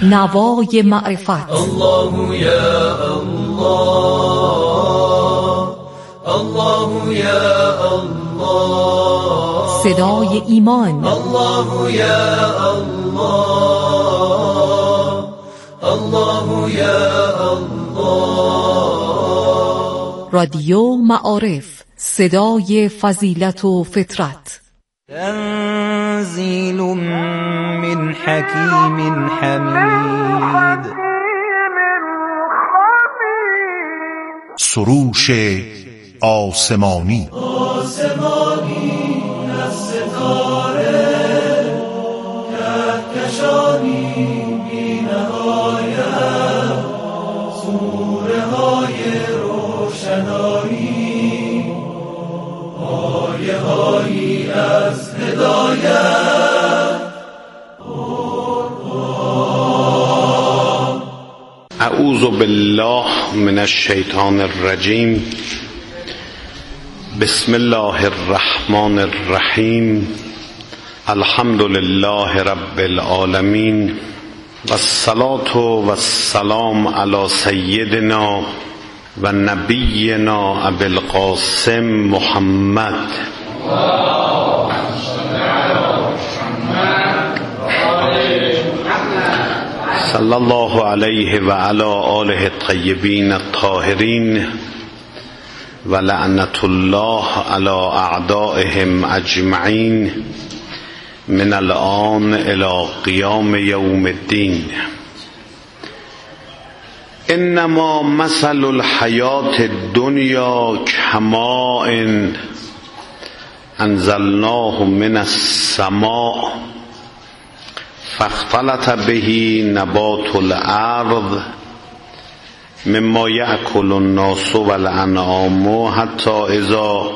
نوای معرفت. الله یا الله، الله یا الله، صدای ایمان. الله یا الله، الله یا الله. رادیو معارف، صدای فضیلت و فطرت. تنزیل من حکیم حمید. سروش آسمانی آسمانی از ستاره، کهکشانی بی نهایت، سوره های روشنایی، آیه هایی از هدایت. اعوذ بالله من الشیطان الرجیم. بسم الله الرحمن الرحیم. الحمد لله رب العالمین و الصلاة و السلام علی سیدنا و نبینا ابی القاسم محمد صلی الله علیه و علی آله الطیبین الطاهرین و لعنت الله علی اعدائهم اجمعین من الآن الی قیام یوم الدین. انما مثل الحیات الدنیا کماء انزلناه من السماء فاختلط به نبات الارض مما یأکل الناس والانعام حتی اذا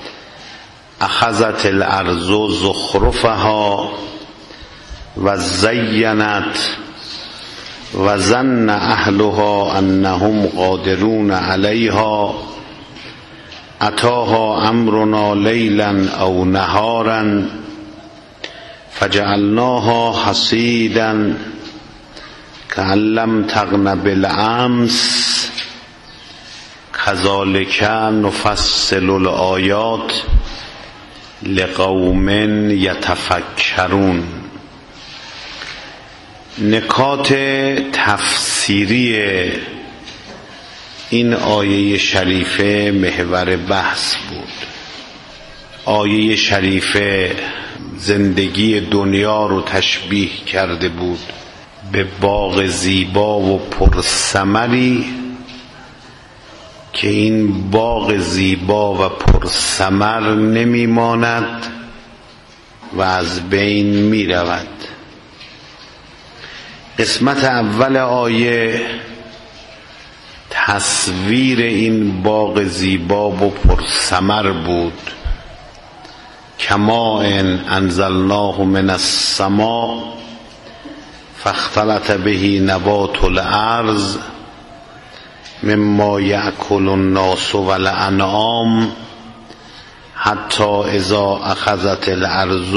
اخذت الارض زخرفها و زینت و ظن اهلها انهم قادرون علیها اتاها امرنا لیلا او نهارا فجعلناها حصیدا کأن لم تغن بالامس کذلک نفصل الآیات لقوم یتفکرون. نکات تفسیری این آیه شریفه محور بحث بود. آیه شریفه زندگی دنیا رو تشبیه کرده بود به باغ زیبا و پرثمری که این باغ زیبا و پرثمر نمیماند و از بین میرود. قسمت اول آیه تصویر این باغ زیبا و پرثمر بود. کما انزلناه من السماء فاختلط به نبات الارض مما یأکل الناس والانعام حتی اذا اخذت الارض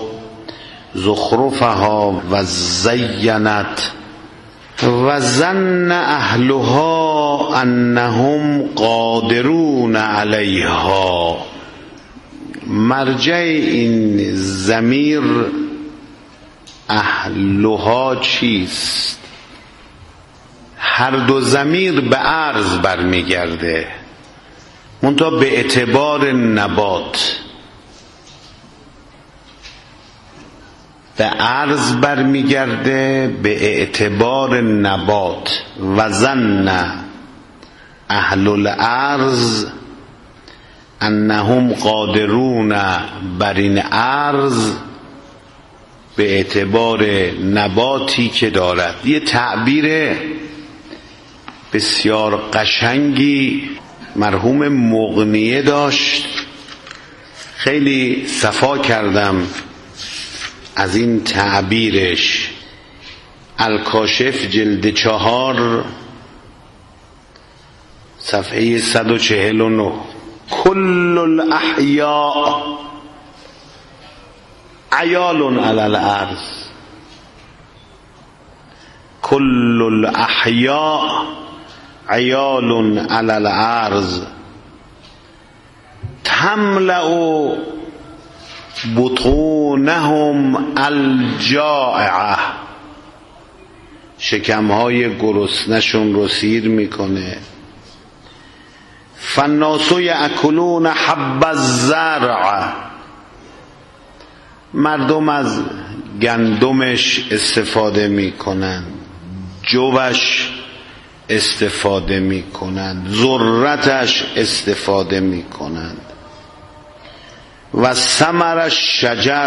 زخرفها و زینت و ظن اهلها انهم قادرون علیها. مرجع این ضمیر اهلها چیست؟ هر دو ضمیر به ارض برمیگرده، منتها به اعتبار نبات. به ارض برمیگرده به اعتبار نبات. و ظن اهل الارض انهم قادرون بر این ارض به اعتبار نباتی که دارد. یه تعبیر بسیار قشنگی مرحوم مغنیه داشت، خیلی صفا کردم از این تعبیرش. الکاشف جلد 4 صفحه 149. کل الاحیاء عیال علی الارض. کل الاحیاء عیال علی الارض تملأ بطونهم الجائعه، شکمهای گرسنشون رو سیر میکنه. فالناس یأکلون حب الزرع، مردم از گندمش استفاده میکنن، جوش استفاده میکنند، ذرتش استفاده میکنند. و ثمر الشجر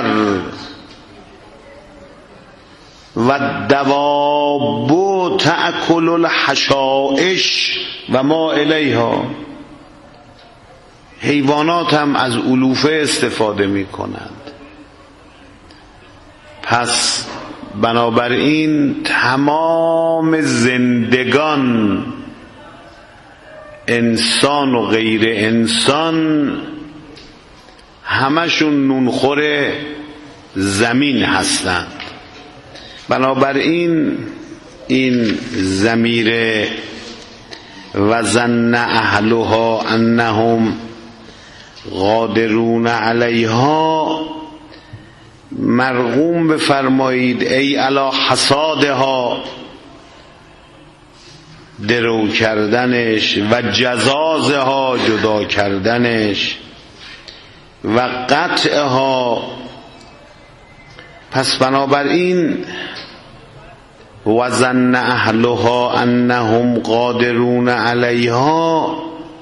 و دواب تأکل الحشائش و ما الیها، حیوانات هم از علوفه استفاده میکنند. پس بنابراین تمام زندگان، انسان و غیر انسان، همشون نونخور زمین هستند. بنابراین این ضمیر و ظن اهلها انهم قادرون علیها مرغوم بفرمایید ای علی حصادها، درو کردنش و جزازها، جدا کردنش و قطعها. پس بنابراین و ظن اهلها انهم قادرون علیها،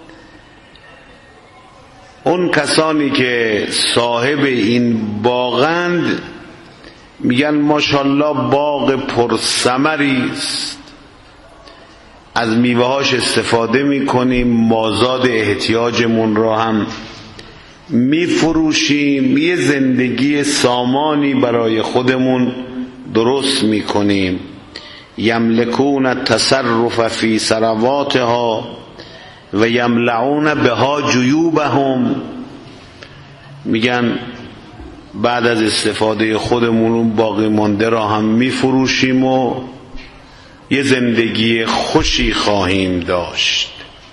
اون کسانی که صاحب این باغند میگن ماشاءالله باغ پرثمری است، از میوه‌هاش استفاده میکنیم، مازاد احتیاجمون را هم میفروشیم، یه زندگی سامانی برای خودمون درست میکنیم. یملکون التصرف فی ثرواتها و یملعون بها جیوبهم، میگن بعد از استفاده خودمون اون باقی مانده را هم میفروشیم و یه زندگی خوشی خواهیم داشت.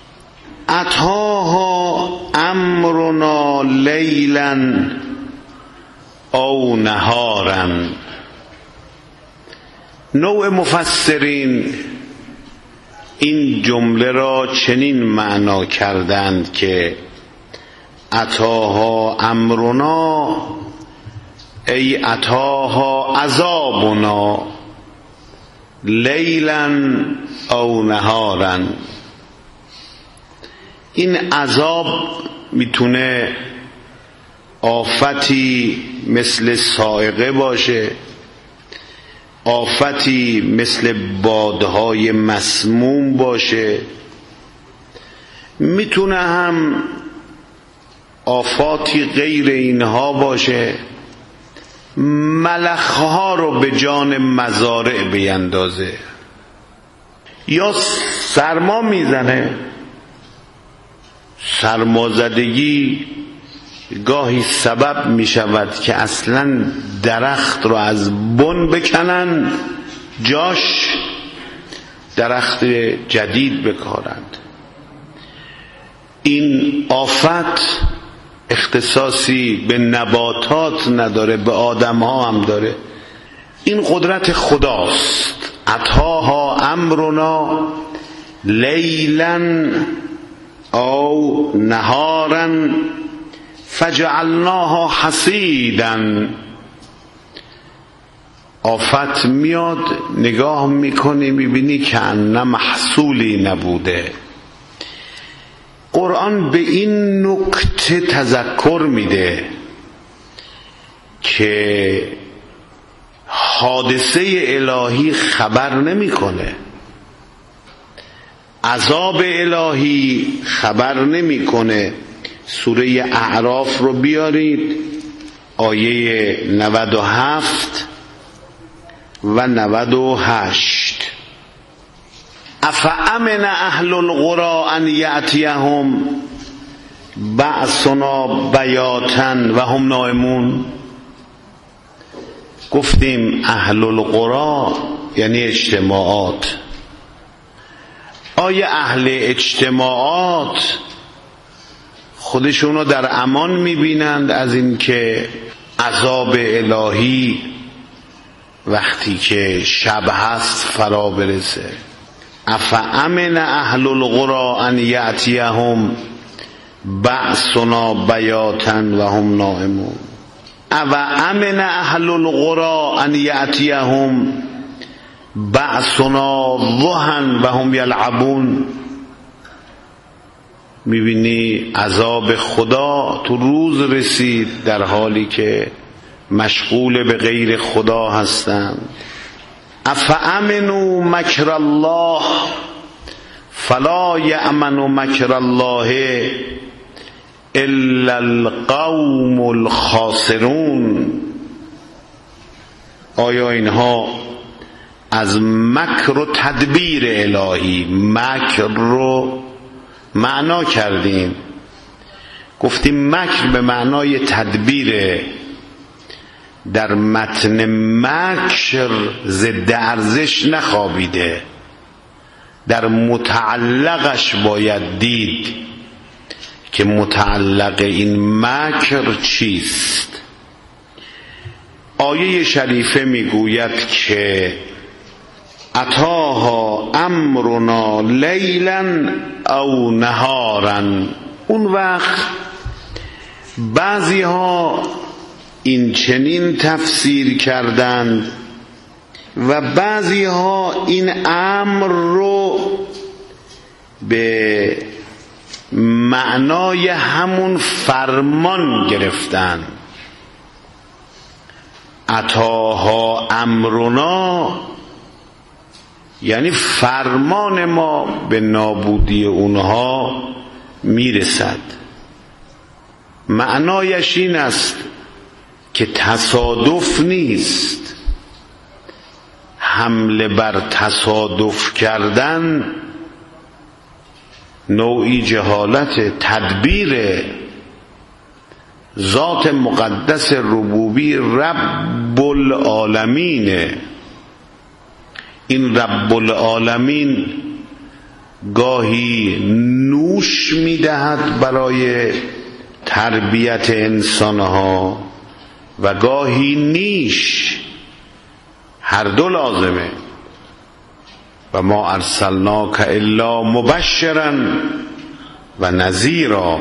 اتاها امرنا لیلا او نهارا، نوع مفسرین این جمله را چنین معنا کردند که اتاها امرنا ای اتاها عذابنا لیلا او نهارا. این عذاب میتونه آفتی مثل صاعقه باشه، آفتی مثل بادهای مسموم باشه، میتونه هم آفاتی غیر اینها باشه، ملخها رو به جان مزارع بیندازه، یا سرما میزنه. سرمازدگی گاهی سبب می شود که اصلا درخت رو از بن بکنن، جاش درخت جدید بکارند. این آفت اختصاصی به نباتات نداره، به آدم ها هم داره. این قدرت خداست. اتاها امرنا لیلا او نهارا فجعلناها حصیدا. آفت میاد، نگاه میکنی میبینی که نه محصولی نبوده. قرآن به این نکته تذکر میده که حادثه الهی خبر نمیکنه، عذاب الهی خبر نمیکنه. سوره اعراف رو بیارید، آیه 97 و 98. افامن اهل القرى ان یأتیهم بأسنا بیاتا و هم نائمون. گفتیم اهل القرى یعنی اجتماعات. آیا اهل اجتماعات خودشونو در امان میبینند از این که عذاب الهی وقتی که شب هست فرا برسه؟ افامن اهل القری ان یأتیهم بأسنا بیاتا و هم نائمون. افامن اهل القری ان یأتیهم بأسنا ضحی و هم یلعبون. میبینی عذاب خدا تو روز رسید در حالی که مشغول به غیر خدا هستند. افامنوا مکر الله فلا یأمن مکر الله الا القوم الخاسرون. آیا اینها از مکر و تدبیر الهی، مکر رو معنا کردیم، گفتیم مکر به معنای تدبیره. در متن مکر ضد ارزش نخوابیده، در متعلقش باید دید که متعلق این مکر چیست. آیه شریفه میگوید که اتاها امرنا لیلا او نهارا. اون وقت بعضی ها این چنین تفسیر کردند و بعضی ها این امر رو به معنای همون فرمان گرفتند. اتاها امرنا یعنی فرمان ما به نابودی اونها میرسد. معنایش این است که تصادف نیست. حمله بر تصادف کردن نوعی جهالت، تدبیر ذات مقدس ربوبی رب العالمینه. این رب العالمین گاهی نوش میدهد برای تربیت انسانها و گاهی نیش، هر دو لازمه. و ما ارسلناک الا مبشرا و نذیرا.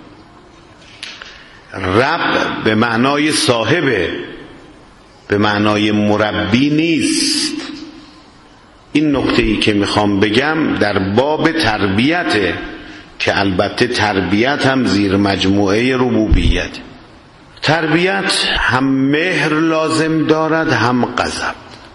رب به معنای صاحبه، به معنای مربی نیست. این نکته‌ای که میخوام بگم در باب تربیته که البته تربیت هم زیر مجموعه ربوبیت. تربیت هم مهر لازم دارد هم غضب.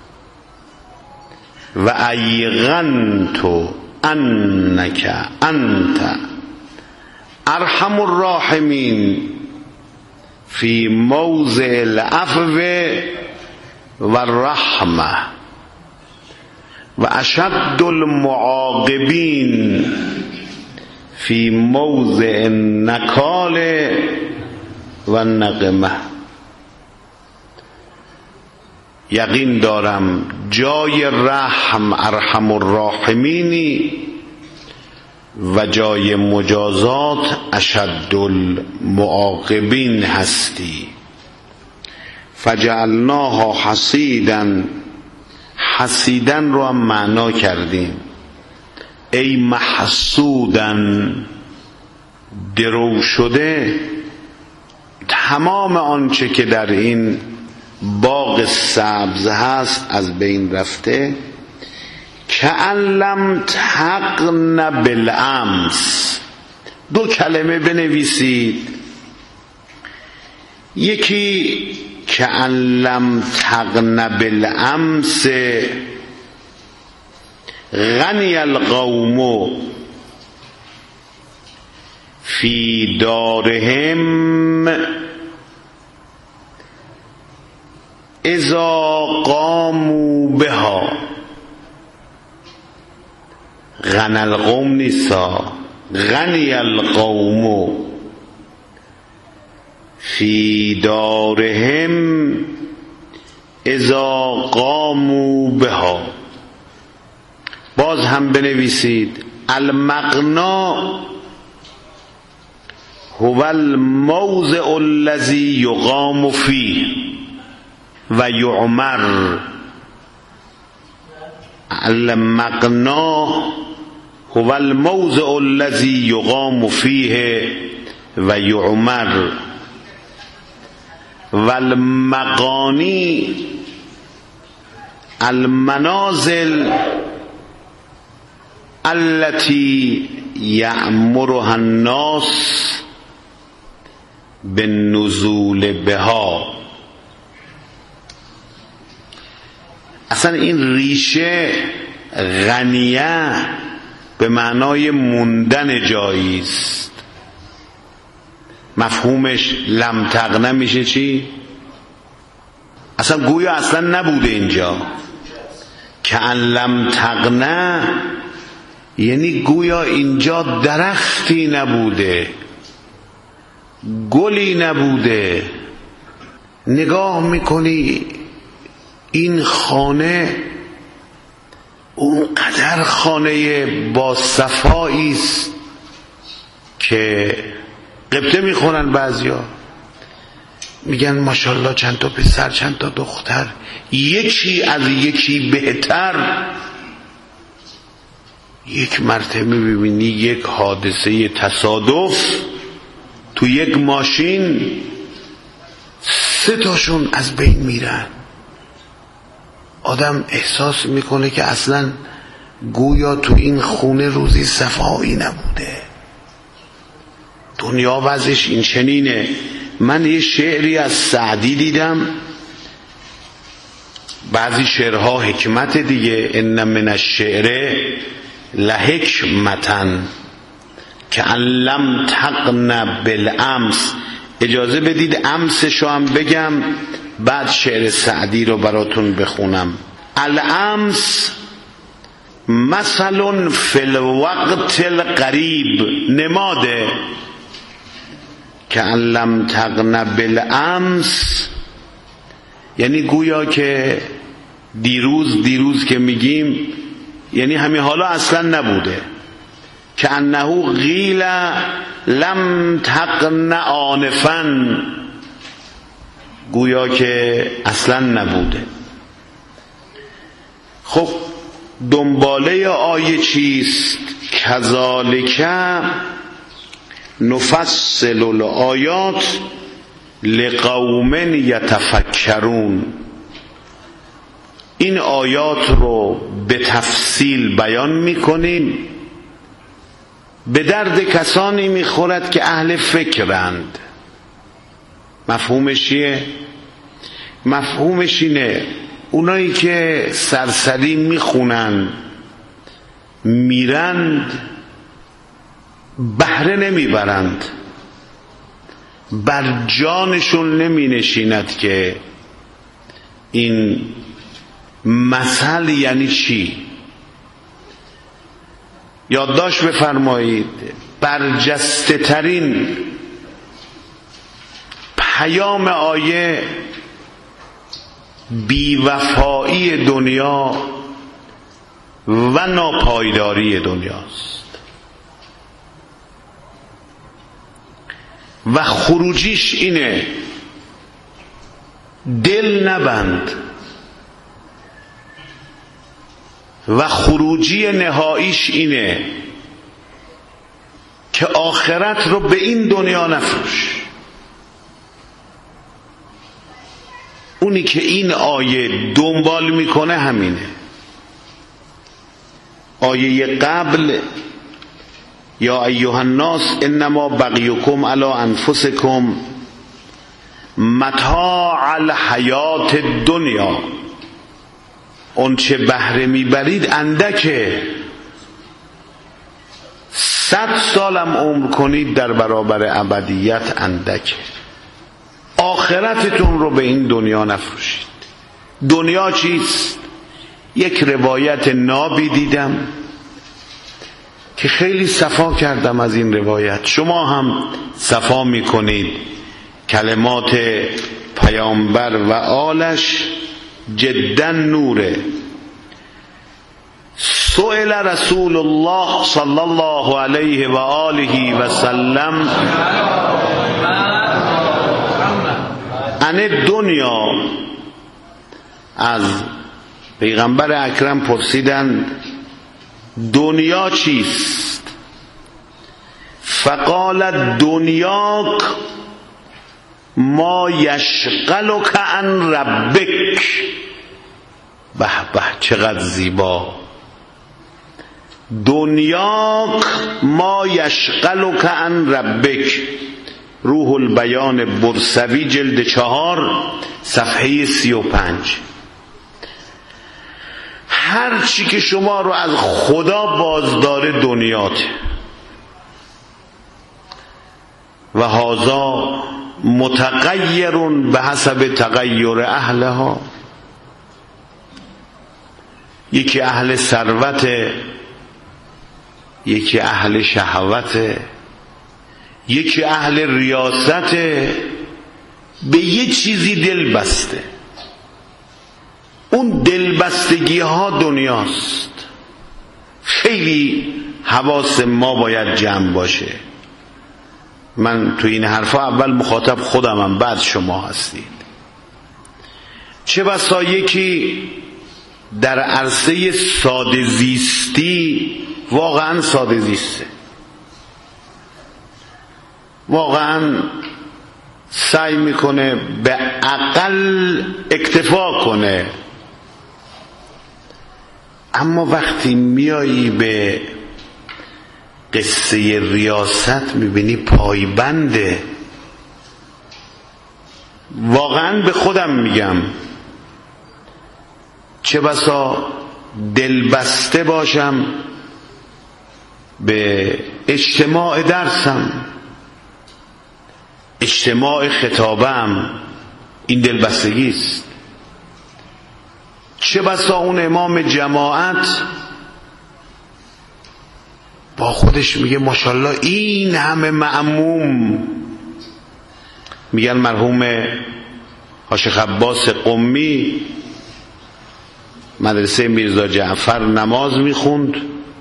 و ایقنت انک انت ارحم الراحمین فی موضع العفو و الرحمه و اشد المعاقبین فی موضع النکال و النقمه. یقین دارم جای رحم ارحم الراحمینی و جای مجازات اشد المعاقبین هستی. فجعلناها حصیدا. حسیدن رو هم معنا کردیم ای محسودن، درو شده. تمام آنچه که در این باغ سبز هست از بین رفته. کأن لم تغن بالامس. دو کلمه بنویسید. یکی کأن لم تغن بالامس غنی القوم فی دارهم اذا قاموا بها. غنی القوم نیستا، غنی القوم فی دارهم اذا قاموا بها. باز هم بنویسید المغنا هو الموضع الذي يقام فيه و یعمر. المغنا هو الموضع الذي يقام فيه و یعمر و المغانی المنازل التي یأمرها الناس بالنزول بها. اصلا این ریشه غنیه به معنای موندن جایی است. مفهومش لم تغنه میشه چی؟ اصلا گویا اصلا نبوده اینجا. که ان لم تغنه یعنی گویا اینجا درختی نبوده، گلی نبوده. نگاه میکنی این خانه اونقدر خانه با صفایی است که قبطه میخونن بعضیا، میگن ماشاءالله چند تا پسر چند تا دختر، یکی از یکی بهتر. یک مرتبه میبینی یک حادثه تصادف تو یک ماشین 3 تاشون از بین میرن. آدم احساس میکنه که اصلا گویا تو این خونه روزی صفایی نبوده. دنیا وضعش این چنینه. من یه شعری از سعدی دیدم، بعضی شعرها حکمت دیگه، ان من الشعر لحکمتن که ان لم تغن بالامس. اجازه بدید امسشو هم بگم بعد شعر سعدی رو براتون بخونم. الامس مثل فی الوقت القریب، نماده که ان لم تغن بالامس یعنی گویا که دیروز که میگیم یعنی همین حالا اصلا نبوده. که انه قیل لم تغن آنفا، گویا که اصلا نبوده. خب دنباله آیه چیست؟ کذالک نفصل الآیات لقوم یتفکرون. این آیات رو به تفصیل بیان میکنیم، به درد کسانی میخورد که اهل فکرند. مفهومش چیه؟ مفهومش اینه اونایی که سرسری میخونن میرند بهره نمیبرند، بر جانشون نمی نشیند که این مثل یعنی چی. یادداشت بفرمایید برجسته ترین پیام آیه بیوفایی دنیا و ناپایداری دنیاست و خروجیش اینه دل نبند و خروجی نهاییش اینه که آخرت رو به این دنیا نفروش. اونی که این آیه دنبال میکنه همینه. آیه قبل یا ایها الناس انما بغیکم علی انفسکم متاع الحیات الدنیا، اون چه بهره میبرید اندکه. 100 سالم عمر کنید در برابر ابدیت اندکه. آخرتتون رو به این دنیا نفروشید. دنیا چیست؟ یک روایت نابی دیدم که خیلی صفا کردم از این روایت. شما هم صفا میکنید. کلمات پیامبر و آلش جدا نوره. سئل رسول الله صلی الله علیه و آله و سلم عن دنیا، از پیغمبر اکرم پرسیدند دنیا چیست؟ فقال دنیاک ما یشغلک عن ربک. به به چقدر زیبا. دنیاک ما یشغلک عن ربک. روح البیان برسوی جلد 4 صفحه 35. هر چی که شما رو از خدا بازداره دنیاته و هذا متغیر به حسب تغیر اهلها. یکی اهل ثروته، یکی اهل شهوته، یکی اهل ریاسته، به یه چیزی دل بسته. اون دلبستگی ها دنیاست. خیلی حواس ما باید جمع باشه. من تو این حرفا اول مخاطب خودمم، بعد شما هستید. چه بسا یکی در عرصه ساده زیستی واقعا ساده زیسته، واقعا سعی میکنه به اقل اکتفا کنه، اما وقتی میایی به قصه ریاست میبینی پایبنده. واقعا به خودم میگم چه بسا دلبسته باشم به اجتماع درسم، اجتماع خطابم، این دلبستگی است. چه بسا اون امام جماعت با خودش میگه ماشاءالله این همه مأموم. میگن مرحوم حاج عباس قمی مدرسه میرزا جعفر نماز میخوند،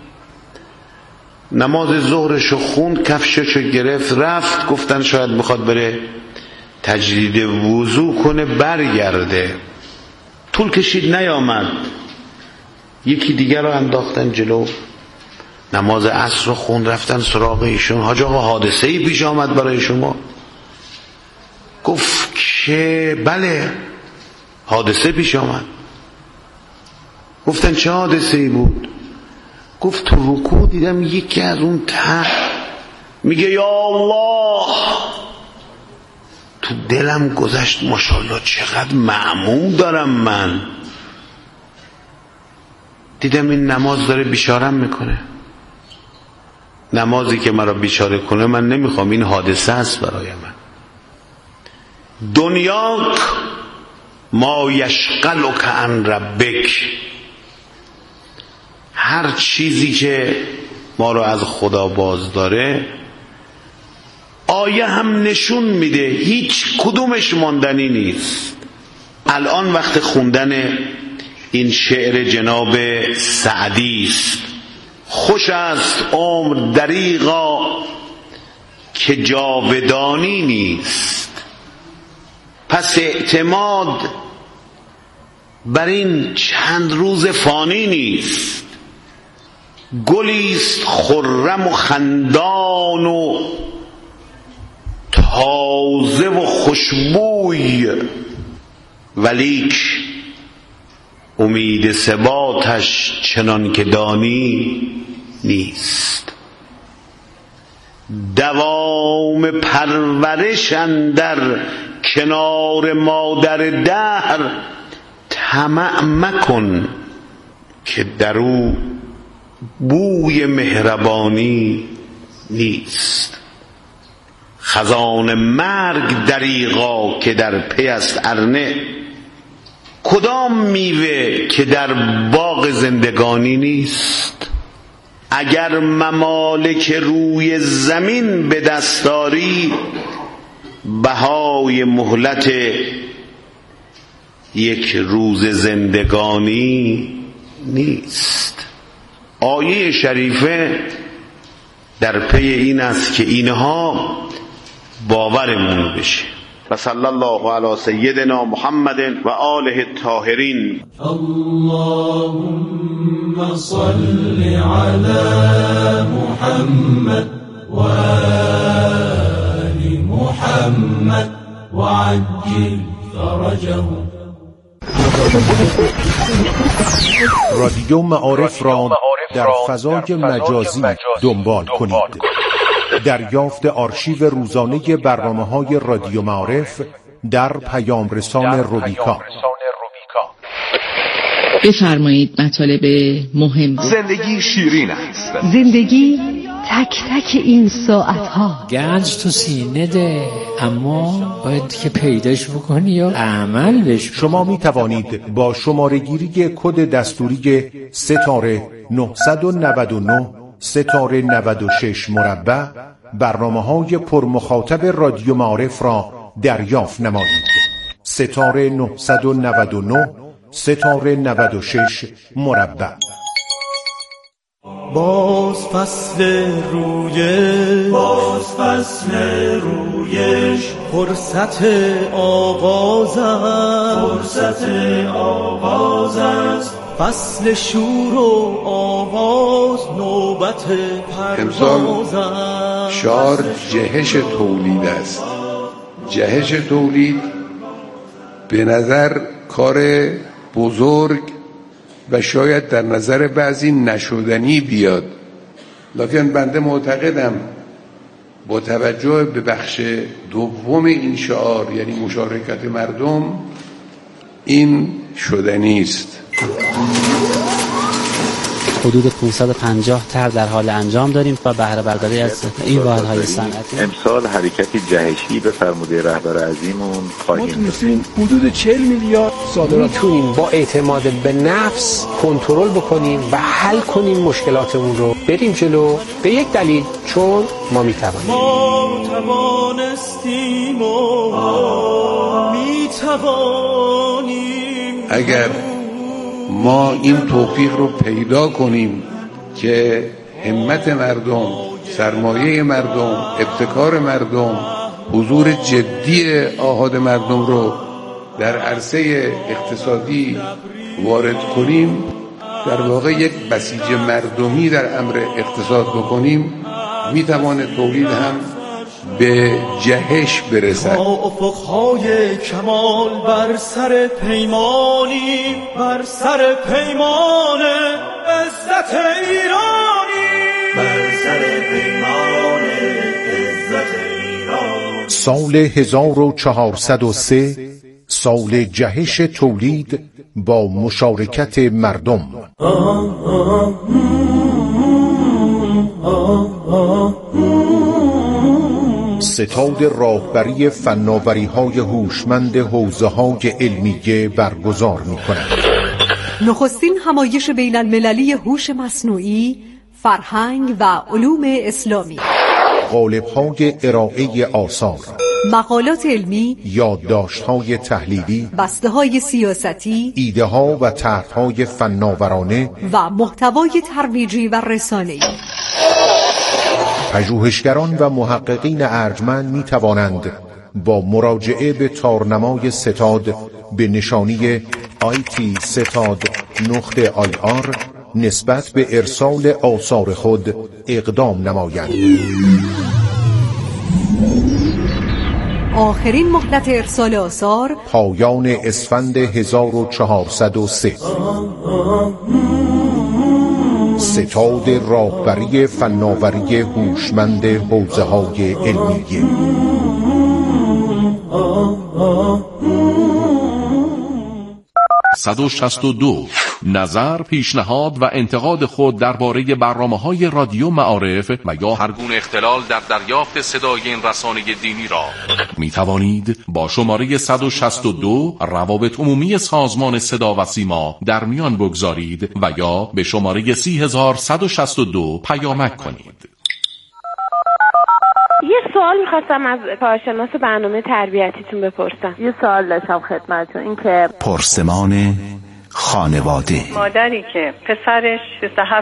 نماز ظهرشو خوند، کفششو گرفت رفت، گفتن شاید میخواد بره تجدید وضو کنه برگرده. طول کشید نیامد، یکی دیگر رو انداختن جلو، نماز عصر رو خوند، رفتن سراغ ایشون. حاج آقا حادثه‌ای پیش آمد برای شما؟ گفت که بله حادثه پیش آمد. گفتن چه حادثه‌ای بود؟ گفت تو رکوع دیدم یکی از اون ته میگه یا الله، تو دلم گذشت ماشاءالله چقدر مأموم دارم من. دیدم این نماز داره بیچارم میکنه، نمازی که مرا بیچاره کنه من نمیخوام، این حادثه است برای من. دنیاک ما یشغلک عن ربک. هر چیزی که ما رو از خدا باز داره آیه هم نشون میده هیچ کدومش ماندنی نیست. الان وقت خوندن این شعر جناب سعدی است. خوش است عمر دریغا که جاودانی نیست، پس اعتماد بر این چند روز فانی نیست. گلیست خرم و خندان و تازه و خوشبوی، ولیک امید ثباتش چنان که دانی نیست. دوام پرورش اندر کنار مادر دهر طمع مکن، که در او بوی مهربانی نیست. خزان مرگ دریغا که در پی است ارنه، کدام میوه که در باغ زندگانی نیست. اگر ممالک روی زمین به دستاری، بهای مهلت یک روز زندگانی نیست. آیه شریفه در پی این است که اینها باورمون بشه. و صلی الله علی سیدنا محمد و آله الطاهرین. اللهم صل علی محمد و آل محمد و عجل فرجهم. رادیو معارف را در فضای مجازی دنبال کنید. دریافت آرشیو روزانه برنامه‌های رادیو معارف در پیام رسان روبیکا. بفرمایید مطالب مهم. زندگی شیرین است. زندگی تک تک این ساعتها. گنج تو سینه ده، اما باید که پیداش بکنی و عمل بش. شما می توانید با شماره گیری کد دستوری ستاره 999 ستاره 96 مربع برنامه‌های پرمخاطب رادیو معارف را دریافت نمایید. ستاره 999 ستاره 96 مربع. باز فصل رویش فرصت آغاز است فصل شور و آواز نوبت پرواز است. شعار جهش تولید است. جهش تولید به نظر کار بزرگ و شاید در نظر بعضی نشدنی بیاد، لکن بنده معتقدم با توجه به بخش دوم این شعار، یعنی مشارکت مردم، این شدنی است. حدود 550 طرح در حال انجام داریم و بهره برداری از این واحدهای صنعتی. امسال حرکتی جهشی به فرموده رهبر عظیمون خواهیم داشت. حدود 40 میلیارد صادرات میتونیم با اعتماد به نفس کنترل بکنیم و حل کنیم مشکلاتمون رو، بریم جلو. به یک دلیل، چون ما میتوانیم. ما توانستیم و میتوانیم. اگر ما این توفیق رو پیدا کنیم که همت مردم، سرمایه مردم، ابتکار مردم، حضور جدی آحاد مردم رو در عرصه اقتصادی وارد کنیم، در واقع یک بسیج مردمی در امر اقتصاد بکنیم، میتواند تولید هم به جهش برسد. افقهای کمال بر سر پیمانی، بر سر پیمان عزت ایرانی، بر سر پیمان عزت ایرانی. سال 1403 سال جهش تولید با مشارکت مردم. ستاد راهبری فناوری‌های هوشمند حوزه‌های علمیه برگزار می‌کند. نخستین همایش بین المللی هوش مصنوعی، فرهنگ و علوم اسلامی. قالب‌های ارائه آثار، مقالات علمی، یادداشت‌های تحلیلی، بسته‌های سیاستی، ایده‌ها و طرح‌های فناورانه و محتوای ترویجی و رسانه‌ای. پژوهشگران و محققین ارجمند می توانند با مراجعه به تارنمای ستاد به نشانی IT-setad.ir نسبت به ارسال آثار خود اقدام نمایند. آخرین مهلت ارسال آثار پایان اسفند 1403. ستاد راهبری فناوری هوشمند حوزه‌های علمیه. نظر، پیشنهاد و انتقاد خود درباره برنامه‌های رادیو معارف و یا هر گونه اختلال در دریافت صدای این رسانه دینی را می توانید با شماره 162 روابط عمومی سازمان صدا و سیما در میان بگذارید و یا به شماره 30162 پیامک کنید. یه سوال می‌خواستم از کارشناس برنامه تربیتیتون بپرسم. یه سوال داشتم خدمتتون، این که پرسمان خانواده. مادری که پسرش 27